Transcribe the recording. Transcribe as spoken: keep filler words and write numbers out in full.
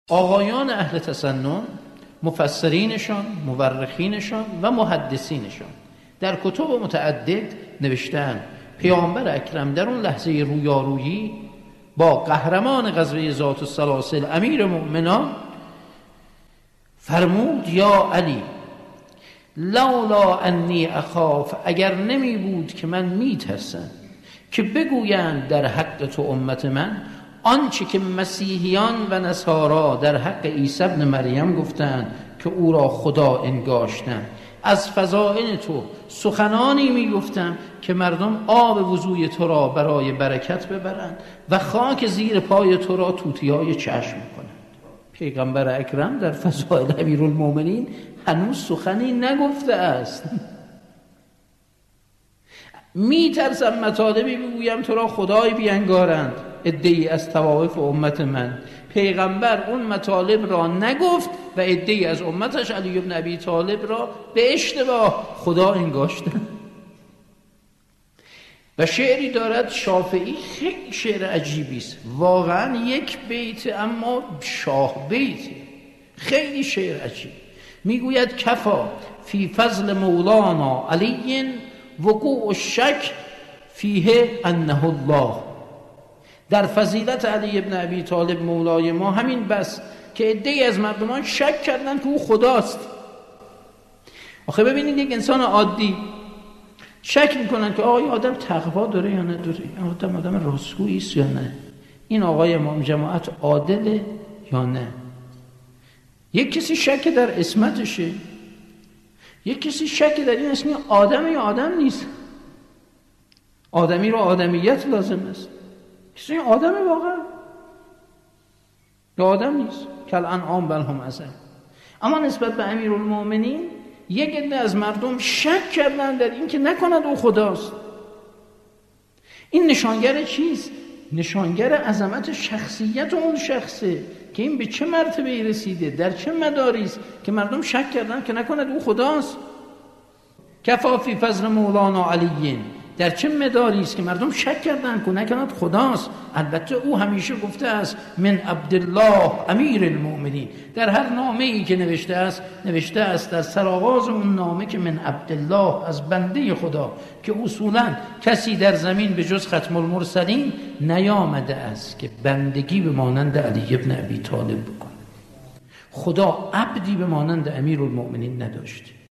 آقایان اهل تسنن، مفسرینشان، مورخینشان و محدثینشان در کتب متعدد نوشتن پیامبر اکرم در اون لحظه رویارویی با قهرمان غزوه ذات السلاسل امیر مؤمنان فرمود: یا علی لولا انی اخاف، اگر نمی بود که من می ترسم که بگویند در حق تو امت من آنچه که مسیحیان و نصارا در حق عیسی ابن مریم گفتند که او را خدا انگاشتند، از فضائل تو سخنانی می گفتم که مردم آب وضوی تو را برای برکت ببرند و خاک زیر پای تو را توتیای چشم کنند. پیغمبر اکرم در فضائل امیرالمومنین هنوز سخنی نگفته است. می ترسم مطالبی بگویم تو را خدای بیانگارند عده‌ای از طوائف امت من. پیغمبر اون مطالب را نگفت و عده‌ای از امتش علی بن ابی طالب را به اشتباه خدا انگاشتند. و شعری دارد شافعی، خیلی شعر عجیبی است، واقعا یک بیت اما شاه بیت، خیلی شعر عجیب. میگوید: کفا فی فضل مولانا علی وقوع الشک فیه انه الله. در فضیلت علی ابن ابی طالب مولای ما همین بس که عده‌ای از مردمان شک کردن که او خداست. آخه ببینید یک انسان عادی شک میکنن که آقای آدم تقوا داره یا نداره، آدم آدم راستگویی است یا نه، این آقای امام جماعت عادله یا نه. یک کسی شک در عصمتشه، یک کسی شک در این اسمی آدم یا آدم نیست. آدمی را آدمیت لازم است، کسی این آدم واقعا یا آدم نیست، کل انعام بل هم اضل. اما نسبت به امیرالمومنین یک عده از مردم شک کردن در این که نکند او خداست. این نشانگر چیست؟ نشانگر عظمت شخصیت اون شخصه که این به چه مرتبه رسیده، در چه مداری است که مردم شک کردن که نکند او خداست. کفا فی فضل مولانا علیین، در چه مداری است که مردم شک کردن که نکند خداست. البته او همیشه گفته است من عبدالله امیر المؤمنین، در هر نامه ای که نوشته است نوشته است در سرآغاز اون نامه که من عبدالله، از بنده خدا، که اصولا کسی در زمین به جز ختم المرسلین نیامده است که بندگی به مانند علی ابن ابی طالب بکنه. خدا عبدی به مانند امیر المؤمنین نداشته.